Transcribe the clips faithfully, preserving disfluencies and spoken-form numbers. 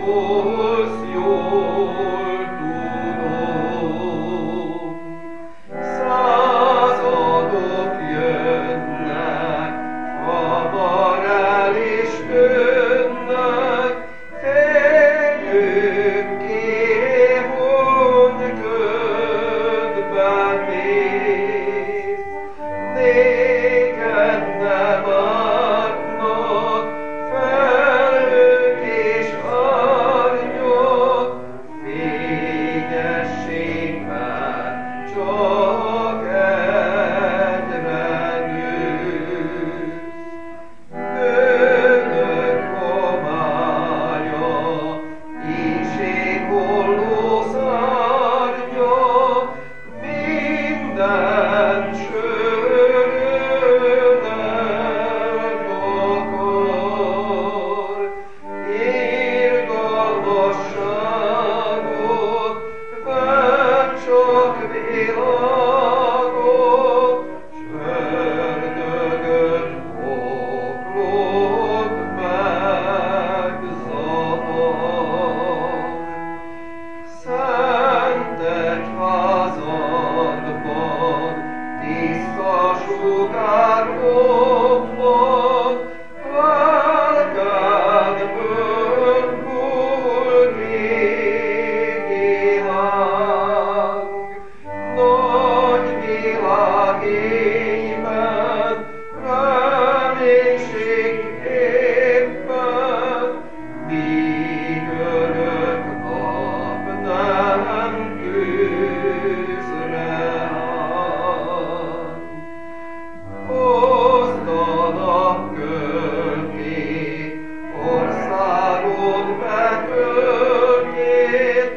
szólsz, jól tudom. Századok jönnek, hamar el is tűnnek, fényük kihúny ködben néz. Néked nem ártnak felhők és árnyak, fényességben csak egyre nősz. Bűnök homályja, éjségholló szárnya, minden sörön eltakar. Irgalmasságot vett csak világot, s ördögöt poklot megzavar. Szent egyházadban tiszta sugár robban, lelkedből hull régi láng. Nagy világében, reménységképpen, míg örök nap nem tűzre áll. Hozd a napköltét, országod betöltét,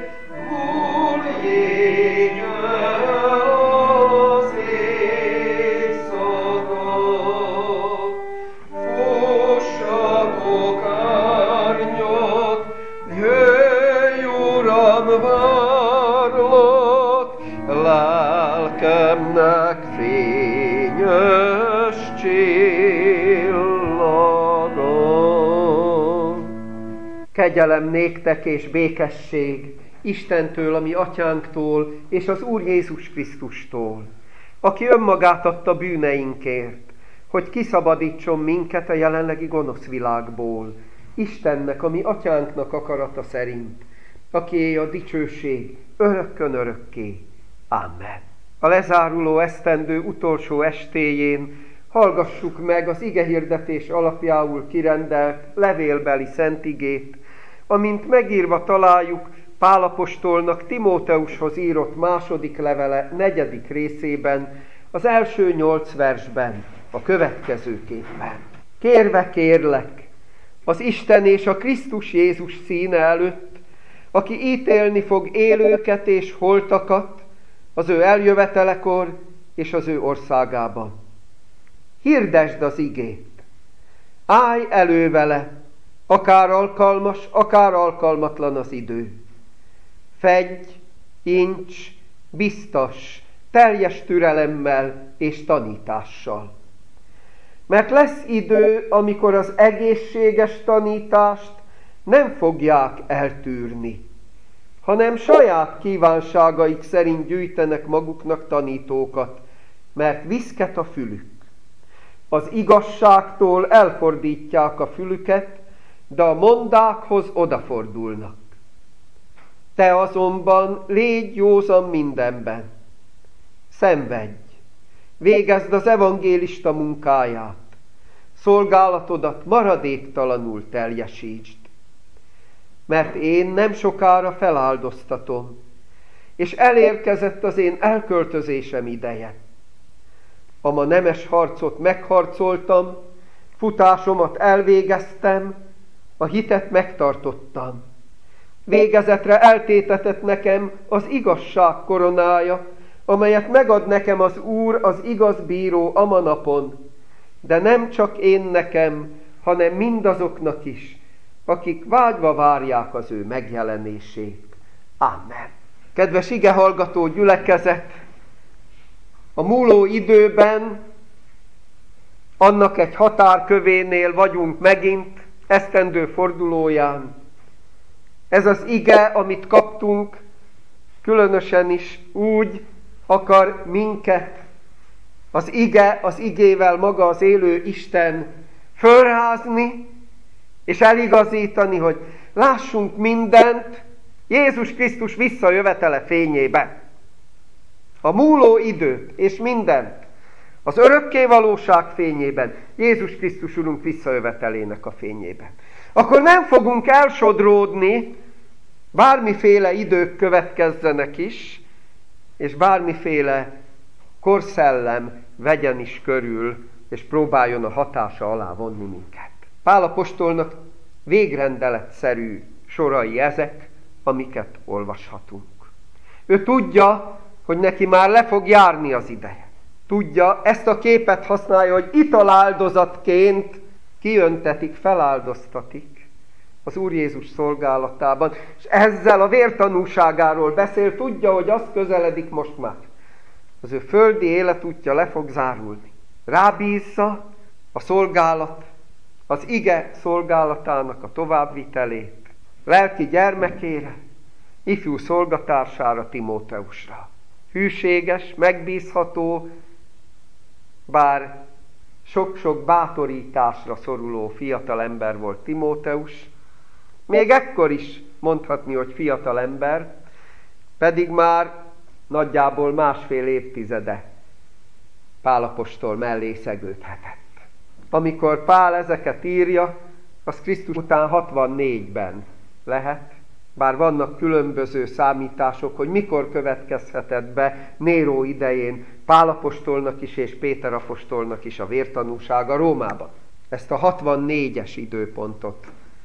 hulljék el az éjszaka. Fussatok árnyak, jöjj, Uram, várlak, lelkemnek fényes csillaga. Kegyelem néktek és békesség Istentől, a mi atyánktól, és az Úr Jézus Krisztustól, aki önmagát adta bűneinkért, hogy kiszabadítson minket a jelenlegi gonosz világból, Istennek, a mi atyánknak akarata szerint, akié a dicsőség örökkön örökké. Amen. A lezáruló esztendő utolsó estéjén hallgassuk meg az igehirdetés alapjául kirendelt levélbeli szentigét, amint megírva találjuk Pál apostolnak Timóteushoz írott második levele negyedik részében, az első nyolc versben, a következőképpen. Kérve kérlek, az Isten és a Krisztus Jézus színe előtt, aki ítélni fog élőket és holtakat az ő eljövetelekor és az ő országában. Hirdesd az igét, állj elő vele, akár alkalmas, akár alkalmatlan az idő. Fedj, incs, biztos, teljes türelemmel és tanítással. Mert lesz idő, amikor az egészséges tanítást nem fogják eltűrni, hanem saját kívánságaik szerint gyűjtenek maguknak tanítókat, mert viszket a fülük. Az igazságtól elfordítják a fülüket, de a mondákhoz odafordulnak. Te azonban légy józan mindenben. Szenvedj, végezd az evangélista munkáját, szolgálatodat maradéktalanul teljesítsd. Mert én nem sokára feláldoztatom, és elérkezett az én elköltözésem ideje. A ma nemes harcot megharcoltam, futásomat elvégeztem, a hitet megtartottam. Végezetre eltétetett nekem az igazság koronája, amelyet megad nekem az Úr, az igaz bíró a ma napon, de nem csak én nekem, hanem mindazoknak is, akik vágyva várják az ő megjelenését. Amen. Kedves igehallgató gyülekezet, a múló időben annak egy határkövénél vagyunk megint, esztendő fordulóján, Ez az ige, amit kaptunk, különösen is úgy akar minket, az ige, az igével maga az élő Isten fölrázni, és eligazítani, hogy lássunk mindent Jézus Krisztus visszajövetele fényében. A múló időt és mindent az örökké valóság fényében, Jézus Krisztus Urunk visszajövetelének a fényében. Akkor nem fogunk elsodródni, bármiféle idők következzenek is, és bármiféle korszellem vegyen is körül, és próbáljon a hatása alá vonni minket. Pál apostolnak végrendeletszerű sorai ezek, amiket olvashatunk. Ő tudja, hogy neki már le fog járni az ideje. Tudja, ezt a képet használja, hogy italáldozatként kiöntetik, feláldoztatik az Úr Jézus szolgálatában, és ezzel a vértanúságáról beszél, tudja, hogy az közeledik most már. Az ő földi életútja le fog zárulni. Rábízza a szolgálat, az ige szolgálatának a továbbvitelét, lelki gyermekére, ifjú szolgatársára, Timóteusra. Hűséges, megbízható, bár sok-sok bátorításra szoruló fiatal ember volt Timóteus, még ekkor is mondhatni, hogy fiatal ember, pedig már nagyjából másfél évtizede Pál apostol mellé szegődhetett. Amikor Pál ezeket írja, az Krisztus után hatvannégyben lehet, bár vannak különböző számítások, hogy mikor következhetett be Néró idején Pál apostolnak is és Péter apostolnak is a vértanúsága Rómában. Ezt a hatvannégyes időpontot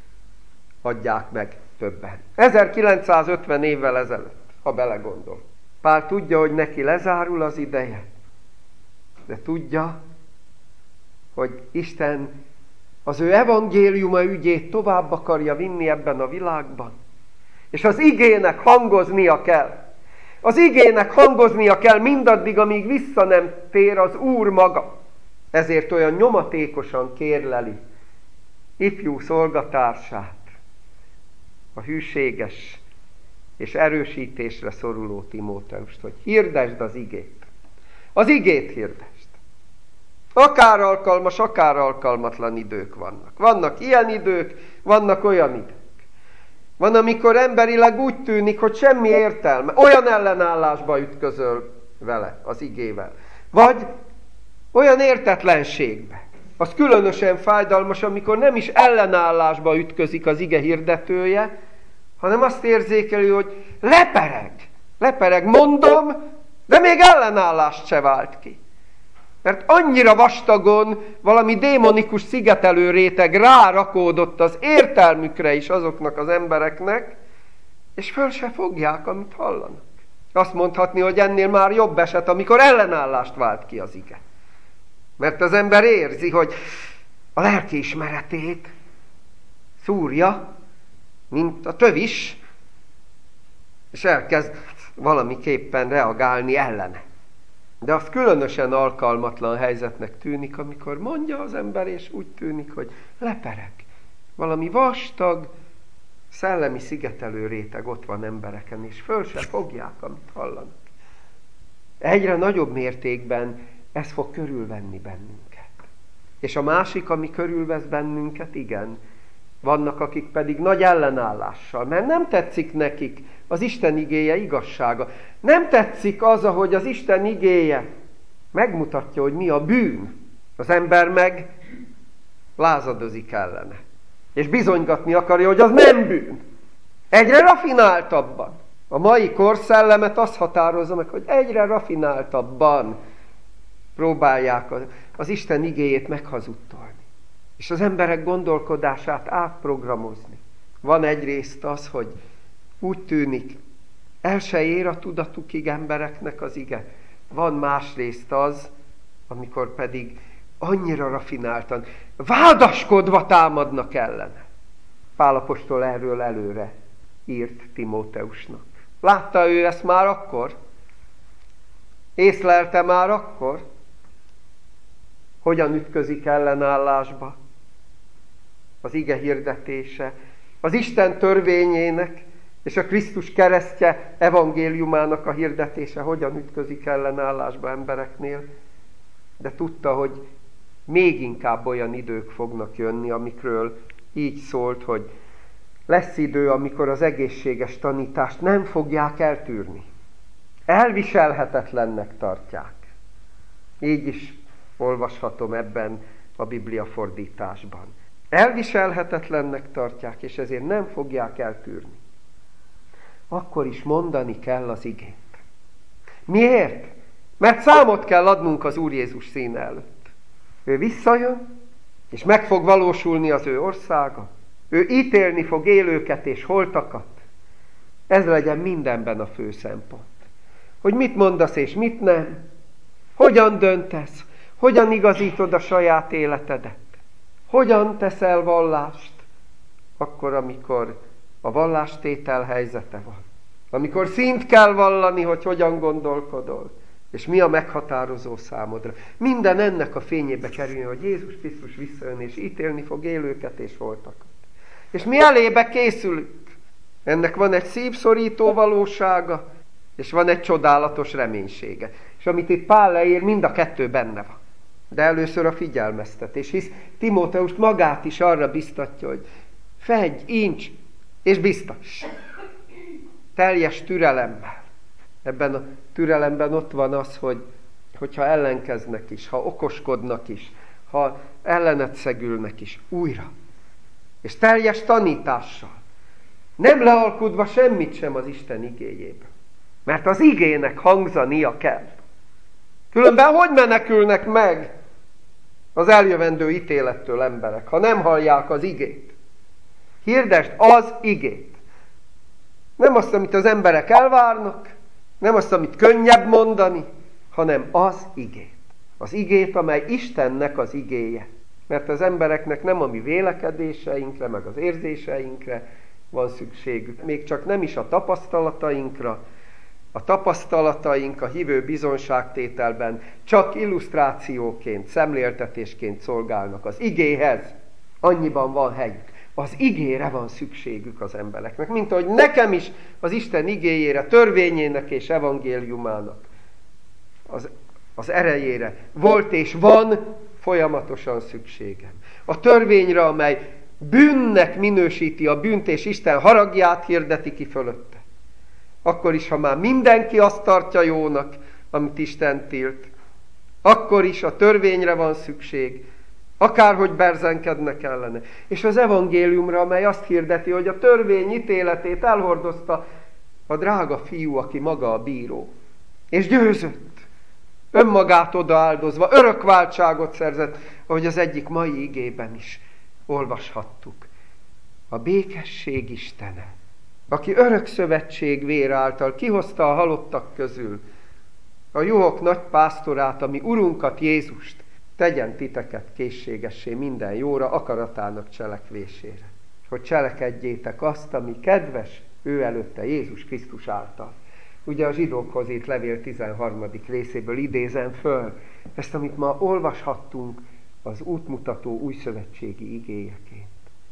adják meg többen. ezerkilencszázötven évvel ezelőtt, ha belegondol. Pál tudja, hogy neki lezárul az ideje, de tudja, hogy Isten az ő evangéliuma ügyét tovább akarja vinni ebben a világban. És az igének hangoznia kell. Az igének hangoznia kell mindaddig, amíg vissza nem tér az Úr maga. Ezért olyan nyomatékosan kérleli ifjú szolgatársát, a hűséges és erősítésre szoruló Timóteust, hogy hirdesd az igét. Az igét hirdesd. Akár alkalmas, akár alkalmatlan idők vannak. Vannak ilyen idők, vannak olyan idők. Van, amikor emberileg úgy tűnik, hogy semmi értelme. Olyan ellenállásba ütközöl vele, az igével. Vagy olyan értetlenségbe. Az különösen fájdalmas, amikor nem is ellenállásba ütközik az ige hirdetője, hanem azt érzékeli, hogy lepereg. Lepereg, mondom, de még ellenállást se vált ki. Mert annyira vastagon valami démonikus szigetelő réteg rárakódott az értelmükre is azoknak az embereknek, és föl se fogják, amit hallanak. Azt mondhatni, hogy ennél már jobb eset, amikor ellenállást vált ki az ige. Mert az ember érzi, hogy a lelkiismeretét szúrja, mint a tövis, és elkezd valamiképpen reagálni ellene. De az különösen alkalmatlan helyzetnek tűnik, amikor mondja az ember, és úgy tűnik, hogy lepereg. Valami vastag, szellemi szigetelő réteg ott van embereken, és föl se fogják, amit hallanak. Egyre nagyobb mértékben ez fog körülvenni bennünket. És a másik, ami körülvesz bennünket, igen, vannak, akik pedig nagy ellenállással, mert nem tetszik nekik az Isten igéje igazsága. Nem tetszik az, ahogy az Isten igéje megmutatja, hogy mi a bűn. Az ember meg lázadozik ellene. És bizonygatni akarja, hogy az nem bűn. Egyre rafináltabban. A mai korszellemet azt határozza meg, hogy egyre rafináltabban próbálják az, az Isten igéjét meghazudtolni. És az emberek gondolkodását átprogramozni. Van egyrészt az, hogy úgy tűnik, el se ér a tudatukig embereknek az ige. Van másrészt az, amikor pedig annyira rafináltan, vádaskodva támadnak ellene. Pál apostol erről előre írt Timóteusnak. Látta ő ezt már akkor? Észlelte már akkor? Hogyan ütközik ellenállásba az ige hirdetése, az Isten törvényének és a Krisztus keresztje evangéliumának a hirdetése hogyan ütközik ellenállásba embereknél, de tudta, hogy még inkább olyan idők fognak jönni, amikről így szólt, hogy lesz idő, amikor az egészséges tanítást nem fogják eltűrni. Elviselhetetlennek tartják. Így is olvashatom ebben a Biblia fordításban. Elviselhetetlennek tartják, és ezért nem fogják eltűrni. Akkor is mondani kell az igét. Miért? Mert számot kell adnunk az Úr Jézus színe előtt. Ő visszajön, és meg fog valósulni az ő országa. Ő ítélni fog élőket és holtakat. Ez legyen mindenben a fő szempont. Hogy mit mondasz és mit nem. Hogyan döntesz. Hogyan igazítod a saját életedet. Hogyan teszel vallást. Akkor, amikor a vallástétel helyzete van. Amikor szint kell vallani, hogy hogyan gondolkodol. És mi a meghatározó számodra. Minden ennek a fényébe kerüljön, hogy Jézus Krisztus visszajön, és ítélni fog élőket és holtakat. És mi elébe készülünk. Ennek van egy szívszorító valósága, és van egy csodálatos reménysége. És amit itt Pál leír, mind a kettő benne van. De először a figyelmeztetés, hisz Timóteust magát is arra biztatja, hogy fedj, incs, és biztos. Teljes türelemmel. Ebben a türelemben ott van az, hogy hogyha ellenkeznek is, ha okoskodnak is, ha ellenet szegülnek is, újra. És teljes tanítással. Nem lealkudva semmit sem az Isten igéjéből. Mert az igének hangzania kell. Különben hogy menekülnek meg az eljövendő ítélettől emberek, ha nem hallják az igét? Hirdesd az igét. Nem azt, amit az emberek elvárnak, nem azt, amit könnyebb mondani, hanem az igét. Az igét, amely Istennek az igéje. Mert az embereknek nem a mi vélekedéseinkre, meg az érzéseinkre van szükségük. Még csak nem is a tapasztalatainkra. A tapasztalataink a hívő bizonságtételben csak illusztrációként, szemléltetésként szolgálnak. Az igéhez annyiban van helyük. Az igére van szükségük az embereknek. Mint ahogy nekem is az Isten igéjére, törvényének és evangéliumának az, az erejére volt és van folyamatosan szükségem. A törvényre, amely bűnnek minősíti a bűnt, és Isten haragját hirdeti ki fölötte. Akkor is, ha már mindenki azt tartja jónak, amit Isten tilt, akkor is a törvényre van szükség, akárhogy berzenkednek ellene. És az evangéliumra, amely azt hirdeti, hogy a törvény ítéletét elhordozta a drága fiú, aki maga a bíró. És győzött. Önmagát odaáldozva, örökváltságot szerzett, ahogy az egyik mai igében is olvashattuk. A békesség Istene, aki örök szövetség vér által kihozta a halottak közül a juhok nagy pásztorát, ami Urunkat Jézust, tegyen titeket készségessé minden jóra, akaratának cselekvésére. Hogy cselekedjétek azt, ami kedves ő előtte Jézus Krisztus által. Ugye a zsidókhoz írt levél tizenharmadik részéből idézem föl ezt, amit ma olvashattunk az útmutató újszövetségi igéjeként.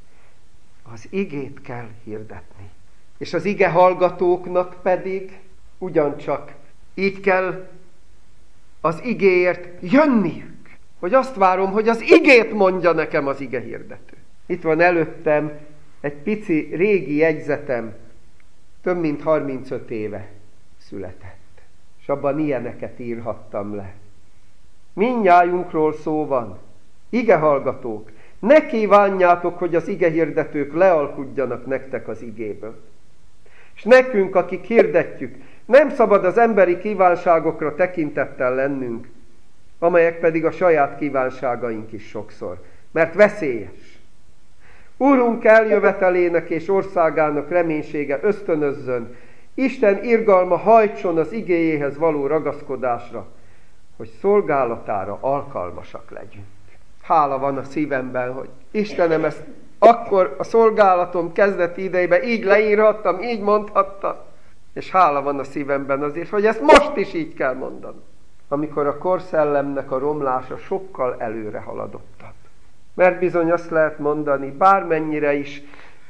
Az igét kell hirdetni. És az ige hallgatóknak pedig ugyancsak így kell az igéért jönniük. Hogy azt várom, hogy az igét mondja nekem az ige hirdető. Itt van előttem egy pici régi jegyzetem, több mint harmincöt éve született. És abban ilyeneket írhattam le. Mindnyájunkról szó van. Ige hallgatók, ne kívánjátok, hogy az ige hirdetők lealkudjanak nektek az igéből. És nekünk, akik hirdetjük, nem szabad az emberi kívánságokra tekintettel lennünk, amelyek pedig a saját kívánságaink is sokszor, mert veszélyes. Úrunk eljövetelének és országának reménysége ösztönözzön, Isten irgalma hajtson az igéjéhez való ragaszkodásra, hogy szolgálatára alkalmasak legyünk. Hála van a szívemben, hogy Istenem, ezt akkor a szolgálatom kezdeti idejében így leírhattam, így mondhattam, és hála van a szívemben azért, hogy ezt most is így kell mondanom, amikor a korszellemnek a romlása sokkal előre haladottabb. Mert bizony azt lehet mondani, bármennyire is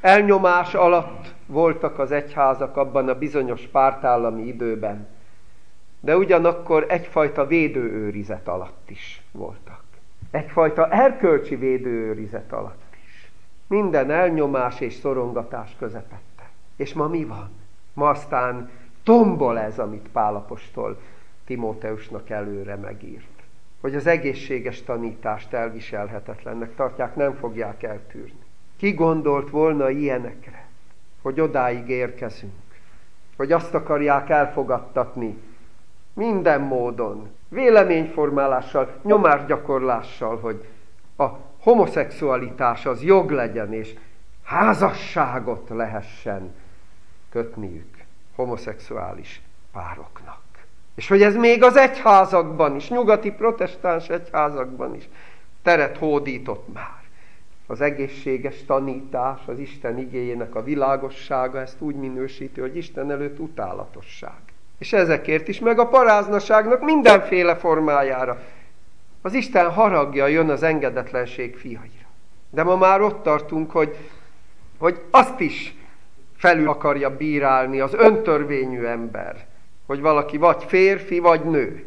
elnyomás alatt voltak az egyházak abban a bizonyos pártállami időben, de ugyanakkor egyfajta védőőrizet alatt is voltak. Egyfajta erkölcsi védőőrizet alatt is. Minden elnyomás és szorongatás közepette. És ma mi van? Ma aztán tombol ez, amit Pál apostol Timóteusnak előre megírt. Hogy az egészséges tanítást elviselhetetlennek tartják, nem fogják eltűrni. Ki gondolt volna ilyenekre, hogy odáig érkezünk, hogy azt akarják elfogadtatni minden módon, véleményformálással, nyomásgyakorlással, hogy a homoszexualitás az jog legyen, és házasságot lehessen kötniük homoszexuális pároknak. És hogy ez még az egyházakban is, nyugati protestáns egyházakban is teret hódított már. Az egészséges tanítás, az Isten igéjének a világossága ezt úgy minősíti, hogy Isten előtt utálatosság. És ezekért is, meg a paráznaságnak mindenféle formájára. Az Isten haragja jön az engedetlenség fiaira. De ma már ott tartunk, hogy, hogy azt is felül akarja bírálni az öntörvényű ember, hogy valaki vagy férfi, vagy nő.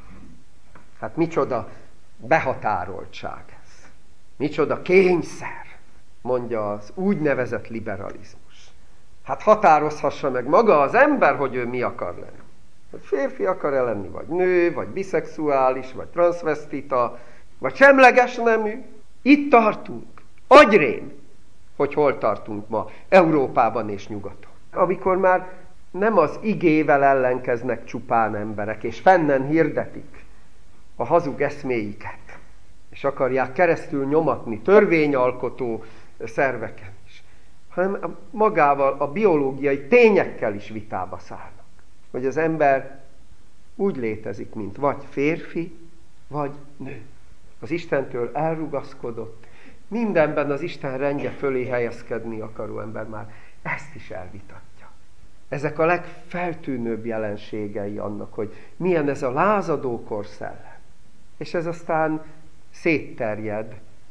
Hát micsoda behatároltság ez. Micsoda kényszer, mondja az úgynevezett liberalizmus. Hát határozhassa meg maga az ember, hogy ő mi akar lenni. Hogy férfi akar-e lenni, vagy nő, vagy biszexuális, vagy transzvesztita, vagy semleges nemű. Itt tartunk. Agyrém, hogy hol tartunk ma Európában és nyugaton. Amikor már nem az igével ellenkeznek csupán emberek, és fennen hirdetik a hazug eszméiket, és akarják keresztül nyomatni törvényalkotó szerveken is, hanem magával, a biológiai tényekkel is vitába szállnak. Hogy az ember úgy létezik, mint vagy férfi, vagy nő. Az Istentől elrugaszkodott, mindenben az Isten rendje fölé helyezkedni akaró ember már ezt is elvitatja. Ezek a legfeltűnőbb jelenségei annak, hogy milyen ez a lázadó korszellem. És ez aztán szétterjed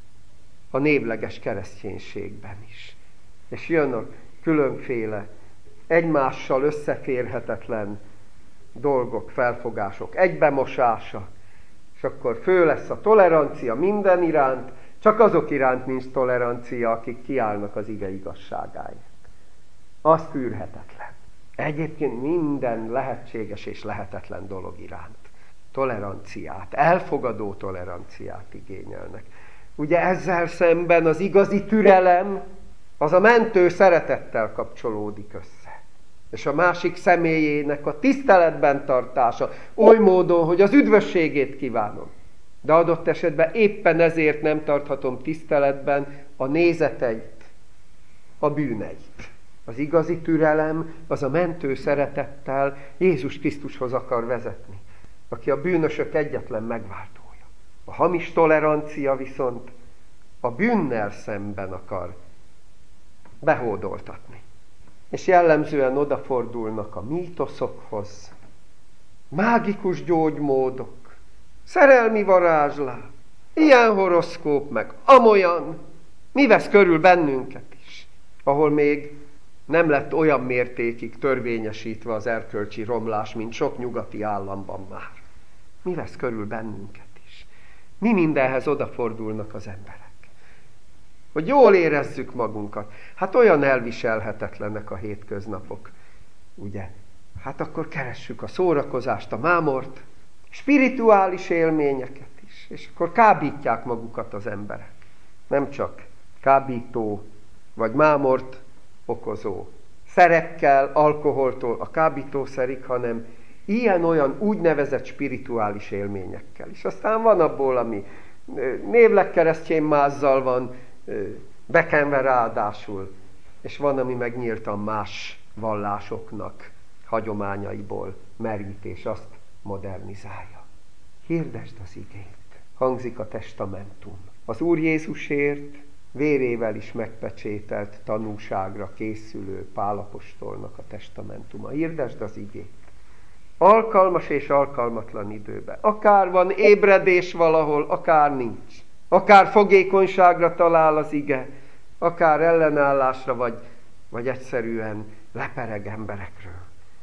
a névleges kereszténységben is. És jön a különféle egymással összeférhetetlen dolgok, felfogások egybemosása, és akkor fő lesz a tolerancia minden iránt, csak azok iránt nincs tolerancia, akik kiállnak az ige igazságáért. Az tűrhetetlen. Egyébként minden lehetséges és lehetetlen dolog iránt toleranciát, elfogadó toleranciát igényelnek. Ugye ezzel szemben az igazi türelem, az a mentő szeretettel kapcsolódik össze. És a másik személyének a tiszteletben tartása, oly módon, hogy az üdvösségét kívánom. De adott esetben éppen ezért nem tarthatom tiszteletben a nézeteit, a bűneit. Az igazi türelem az a mentő szeretettel Jézus Krisztushoz akar vezetni, aki a bűnösök egyetlen megváltója. A hamis tolerancia viszont a bűnnel szemben akar behódoltatni. És jellemzően odafordulnak a mítoszokhoz, mágikus gyógymódok, szerelmi varázslás, ilyen horoszkóp, meg amolyan, mi vesz körül bennünket is, ahol még nem lett olyan mértékig törvényesítve az erkölcsi romlás, mint sok nyugati államban már. Mi vesz körül bennünket is? Mi mindenhez odafordulnak az emberek? Hogy jól érezzük magunkat. Hát olyan elviselhetetlenek a hétköznapok, ugye? Hát akkor keressük a szórakozást, a mámort, spirituális élményeket is, és akkor kábítják magukat az emberek. Nem csak kábító vagy mámort okozó szerekkel, alkoholtól a kábítószerig, hanem ilyen-olyan úgynevezett spirituális élményekkel is. Aztán van abból, ami névleg keresztény mázzal van bekenve ráadásul, és van, ami megnyíltan más vallásoknak hagyományaiból merít, és azt modernizálja. Hirdesd az igét, hangzik a testamentum. Az Úr Jézusért vérével is megpecsételt tanúságra készülő Pál apostolnak a testamentuma. Hirdesd az igét. Alkalmas és alkalmatlan időben. Akár van ébredés valahol, akár nincs. Akár fogékonyságra talál az ige, akár ellenállásra, vagy, vagy egyszerűen lepereg emberekről.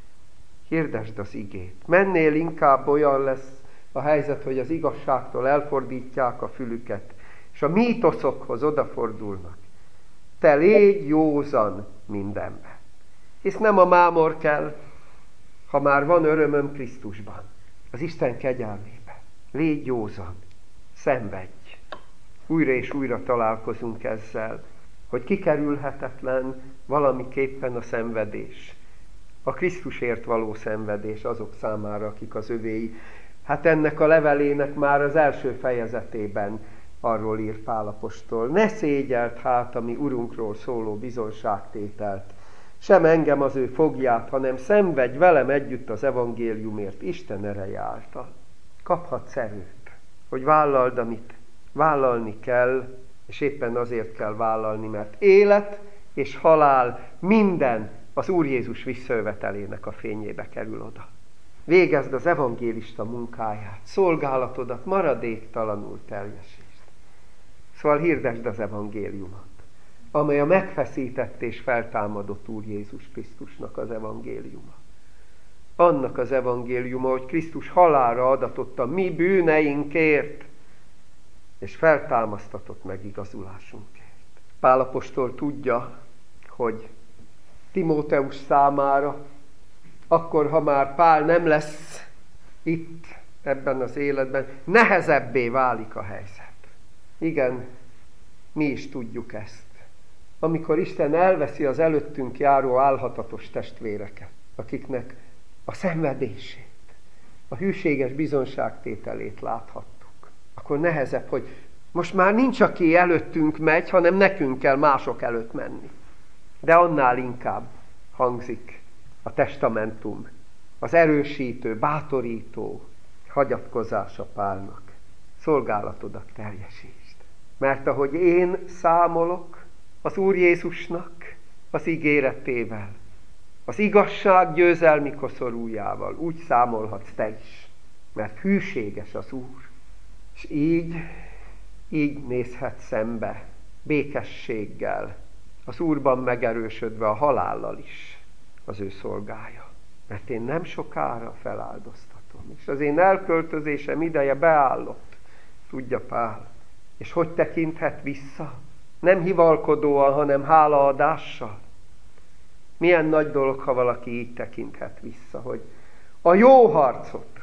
Hirdesd az igét. Mennél inkább olyan lesz a helyzet, hogy az igazságtól elfordítják a fülüket, és a mítoszokhoz odafordulnak. Te légy józan mindenben. Hisz nem a mámor kell, ha már van örömöm Krisztusban, az Isten kegyelmében. Légy józan, szenvedj. Újra és újra találkozunk ezzel, hogy kikerülhetetlen valamiképpen a szenvedés. A Krisztusért való szenvedés azok számára, akik az övéi. Hát ennek a levelének már az első fejezetében arról ír Pál apostol. Ne szégyelt hát a mi Urunkról szóló bizonságtételt, sem engem az ő fogját, hanem szenvedj velem együtt az evangéliumért Isten ereje által. Kaphatsz erőt, hogy vállald, amit vállalni kell, és éppen azért kell vállalni, mert élet és halál minden az Úr Jézus visszajövetelének a fényébe kerül oda. Végezd az evangélista munkáját, szolgálatodat maradéktalanul teljesítsd. Szóval hirdesd az evangéliumot, amely a megfeszített és feltámadott Úr Jézus Krisztusnak az evangéliuma. Annak az evangéliuma, hogy Krisztus halálra adatott a mi bűneinkért, és feltámasztatott meg igazulásunkért. Pál apostol tudja, hogy Timóteus számára, akkor, ha már Pál nem lesz itt, ebben az életben, nehezebbé válik a helyzet. Igen, mi is tudjuk ezt. Amikor Isten elveszi az előttünk járó álhatatos testvéreket, akiknek a szenvedését, a hűséges bizonságtételét láthattuk, akkor nehezebb, hogy most már nincs, aki előttünk megy, hanem nekünk kell mások előtt menni. De annál inkább hangzik a testamentum, az erősítő, bátorító hagyatkozása Pálnak. Szolgálatodat teljesítsd. Mert ahogy én számolok az Úr Jézusnak az ígéretével, az igazság győzelmi koszorújával, úgy számolhatsz te is, mert hűséges az Úr. És így, így nézhet szembe békességgel, az Úrban megerősödve a halállal is az ő szolgája. Mert én nem sokára feláldoztatom, és az én elköltözésem ideje beállott, tudja Pál. És hogy tekinthet vissza? Nem hivalkodóan, hanem hálaadással. Milyen nagy dolog, ha valaki így tekinthet vissza, hogy a jó harcot,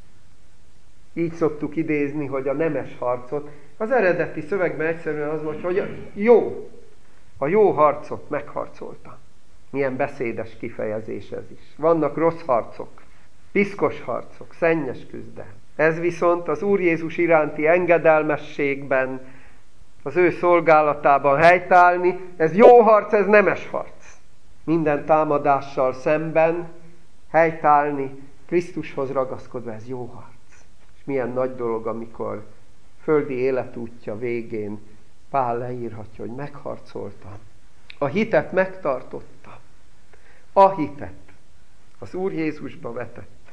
így szoktuk idézni, hogy a nemes harcot, az eredeti szövegben egyszerűen az volt, hogy a jó, a jó harcot megharcolta. Milyen beszédes kifejezés ez is. Vannak rossz harcok, piszkos harcok, szennyes küzdelem. Ez viszont az Úr Jézus iránti engedelmességben, az ő szolgálatában helytállni, ez jó harc, ez nemes harc. Minden támadással szemben helytállni, Krisztushoz ragaszkodva, ez jó harc. És milyen nagy dolog, amikor földi életútja végén Pál leírhatja, hogy megharcoltam. A hitet megtartottam. A hitet. Az Úr Jézusba vetett.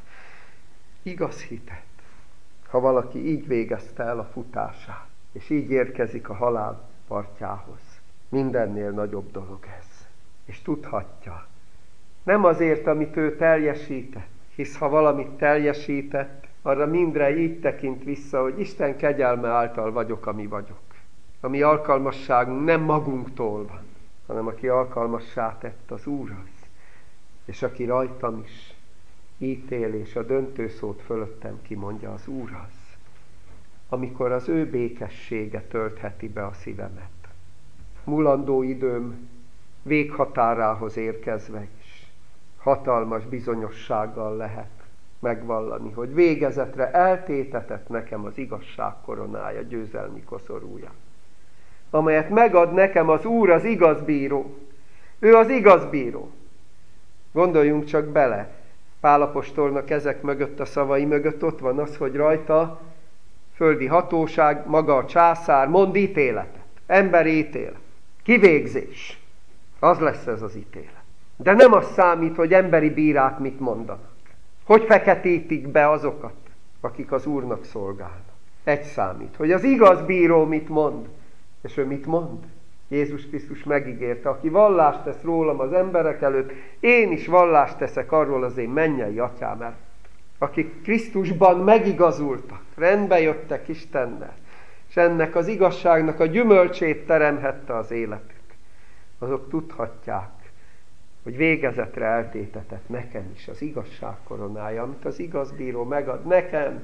Igaz hitet. Ha valaki így végezte el a futását, és így érkezik a halál partjához, mindennél nagyobb dolog ez. És tudhatja, nem azért, amit ő teljesített, hisz ha valamit teljesített, arra mindre így tekint vissza, hogy Isten kegyelme által vagyok, ami vagyok. A mi alkalmasságunk nem magunktól van, hanem aki alkalmassá tett az Úr az, és aki rajtam is ítél, és a döntőszót fölöttem kimondja az Úr az, amikor az ő békessége töltheti be a szívemet. Mulandó időm véghatárához érkezve is hatalmas bizonyossággal lehet megvallani, hogy végezetre eltétetett nekem az igazság koronája, győzelmi koszorúja, amelyet megad nekem az Úr, az igaz bíró. Ő az igaz bíró. Gondoljunk csak bele, Pál apostolnak ezek mögött, a szavai mögött ott van az, hogy rajta földi hatóság, maga a császár mond ítéletet, emberi ítélet, kivégzés. Az lesz ez az ítélet. De nem az számít, hogy emberi bírák mit mondanak. Hogy feketítik be azokat, akik az Úrnak szolgálnak. Egy számít, hogy az igaz bíró mit mond. És ő mit mond? Jézus Krisztus megígérte, aki vallást tesz rólam az emberek előtt, én is vallást teszek arról az én mennyei atyám előtt. Akik Krisztusban megigazultak, rendbe jöttek Istennel, és ennek az igazságnak a gyümölcsét teremhette az életük, azok tudhatják, hogy végezetre eltétetett nekem is az igazság koronája, amit az igazbíró megad nekem,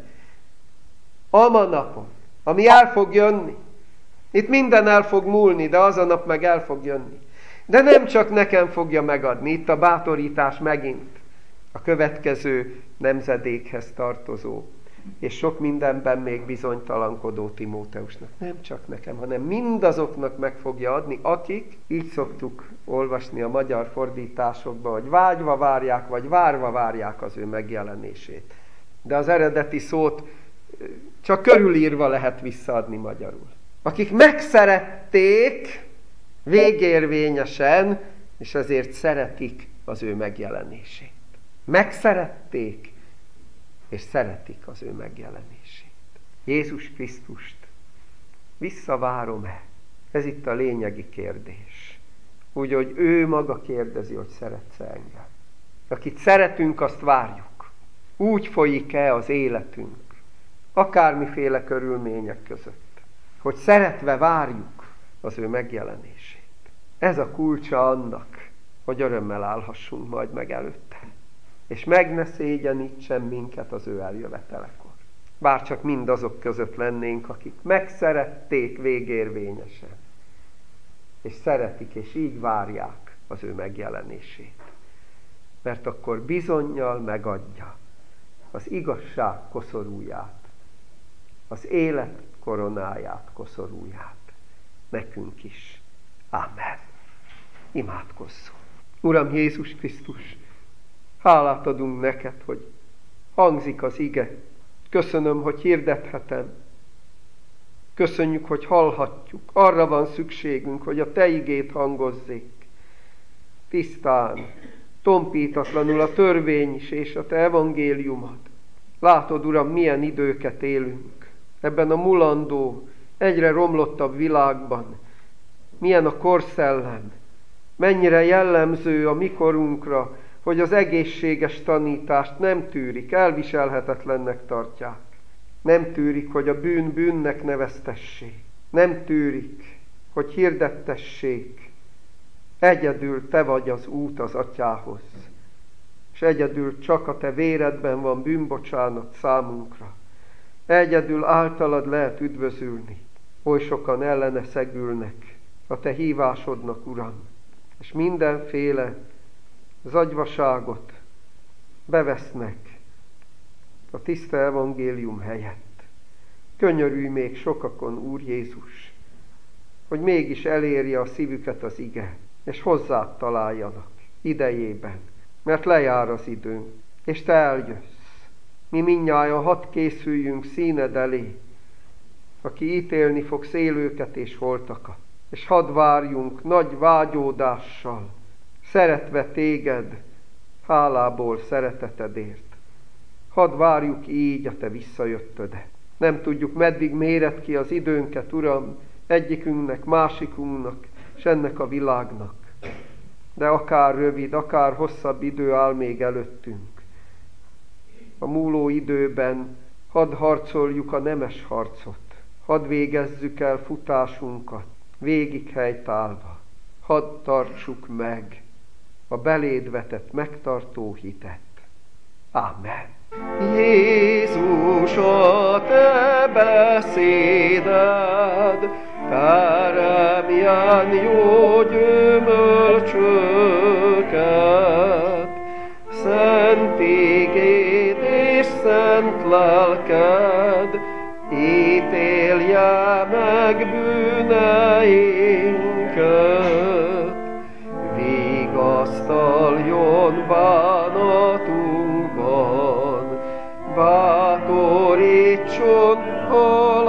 ama napon, ami el fog jönni. Itt minden el fog múlni, de az a nap meg el fog jönni. De nem csak nekem fogja megadni, itt a bátorítás megint a következő nemzedékhez tartozó, és sok mindenben még bizonytalankodó Timóteusnak. Nem csak nekem, hanem mindazoknak meg fogja adni, akik, így szoktuk olvasni a magyar fordításokban, hogy vágyva várják, vagy várva várják az ő megjelenését. De az eredeti szót csak körülírva lehet visszaadni magyarul. Akik megszerették végérvényesen, és ezért szeretik az ő megjelenését. Megszerették, és szeretik az ő megjelenését. Jézus Krisztust visszavárom-e? Ez itt a lényegi kérdés. Úgy, hogy ő maga kérdezi, hogy szeretsz engem. Akit szeretünk, azt várjuk. Úgy folyik-e az életünk, akármiféle körülmények között, hogy szeretve várjuk az ő megjelenését. Ez a kulcsa annak, hogy örömmel állhassunk majd meg előtte. És meg ne szégyenítsen minket az ő eljövetelekor. Bárcsak mindazok között lennénk, akik megszerették végérvényesen, és szeretik, és így várják az ő megjelenését. Mert akkor bizonnyal megadja az igazság koszorúját, az élet koronáját, koszorúját nekünk is. Amen. Imádkozzunk. Uram Jézus Krisztus, hálát adunk neked, hogy hangzik az ige. Köszönöm, hogy hirdethetem. Köszönjük, hogy hallhatjuk. Arra van szükségünk, hogy a te igét hangozzék. Tisztán, tompítatlanul a törvény is, és a te evangéliumad. Látod, Uram, milyen időket élünk. Ebben a mulandó, egyre romlottabb világban. Milyen a korszellem. Mennyire jellemző a mi korunkra, hogy az egészséges tanítást nem tűrik, elviselhetetlennek tartják. Nem tűrik, hogy a bűn bűnnek neveztessék. Nem tűrik, hogy hirdettessék. Egyedül te vagy az út az atyához. És egyedül csak a te véredben van bűnbocsánat számunkra. Egyedül általad lehet üdvözülni. Oly sokan ellene szegülnek a te hívásodnak, Uram. És mindenféle zagyvaságot bevesznek a tiszta evangélium helyett. Könyörülj még sokakon, Úr Jézus, hogy mégis elérje a szívüket az ige, és hozzád találjanak idejében, mert lejár az időnk, és te eljössz. Mi mindnyájan hadd készüljünk színed elé, aki ítélni fogsz élőket és holtakat, és hadd várjunk nagy vágyódással, szeretve téged, hálából szeretetedért. Hadd várjuk így a te visszajöttödet. Nem tudjuk, meddig méred ki az időnket, Uram, egyikünknek, másikunknak, és ennek a világnak. De akár rövid, akár hosszabb idő áll még előttünk. A múló időben hadd harcoljuk a nemes harcot. Hadd végezzük el futásunkat, végig helytállva. Hadd tartsuk meg a beléd vetett megtartó hitet. Amen. Jézus, a te beszéded teremjen jó gyümölcsöket, szent igéd és szent lelked ítélje meg bűneinket, vigasztaljon bánatunkban, bátorítson a